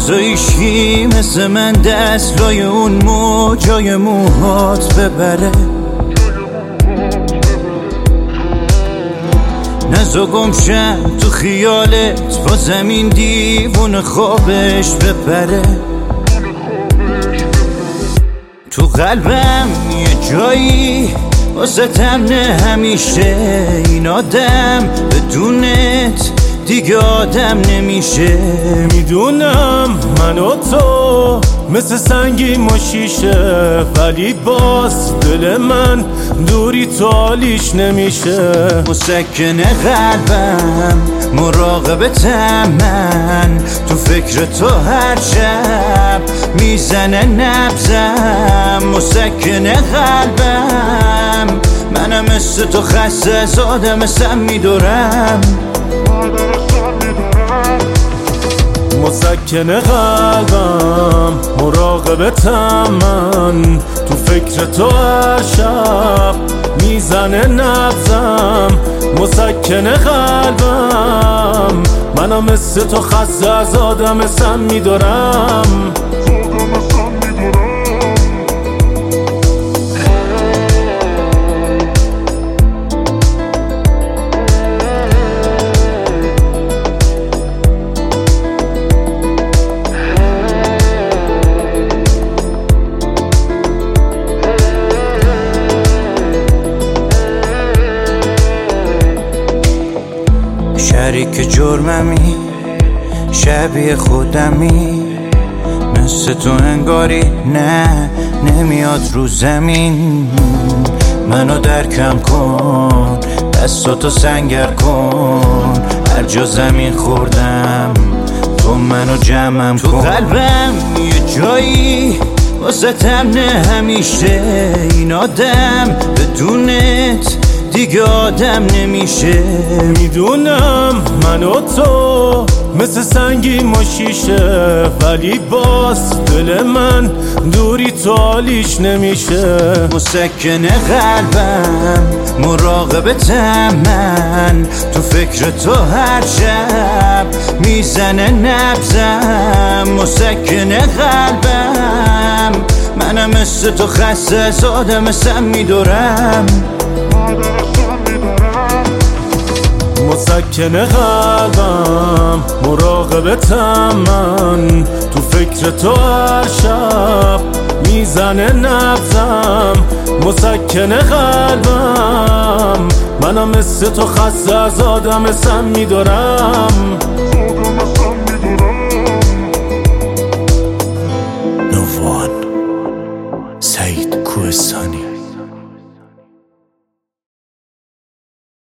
بذار ایشکی مثل من دست لای اون موجای موهات ببره، نزا گمشم تو خیالت با زمین دیوون خوابش ببره. تو قلبم یه جایی واسه تمنه همیشه، این آدم بدونت دیگه آدم نمیشه. میدونم من و تو مثل سنگی و شیشه، ولی باز دل من دوری تو حالیش نمیشه. مسکن قلبم مراقبتم من، تو فکر تو هر شب میزنه نبضم. مسکن قلبم منم مثل تو خسته از آدم سم میدورم. مسکن قلبم مراقبتم من، تو فکر تو هر شب میزنه نبضم. مسکن قلبم منم مثل تو خسته از آدم سم میدارم. شریک جرممی شبیه خودمی، مثل تو انگاری نه نمیاد رو زمین. منو درکم کن، دستاتو سنگر کن، هر جا زمین خوردم تو منو جمعم کن. تو قلبم یه جایی واسه تمنه همیشه، این آدم بدونت دیگه آدم نمیشه. میدونم من و تو مثل سنگی و شیشه، ولی باز دل من دوری تو حالیش نمیشه. مسکن قلبم مراقبتم من، تو فکر تو هر شب میزنه نبضم. مسکن قلبم منم مثل تو خسته از آدم سم میدورم. مسکن قلبم مراقبتم من، تو فکر تو هر شب میزنه نبضم. مسکن قلبم منم مثل تو خسته از آدم سم میدارم. نووان سعید کوهستانی.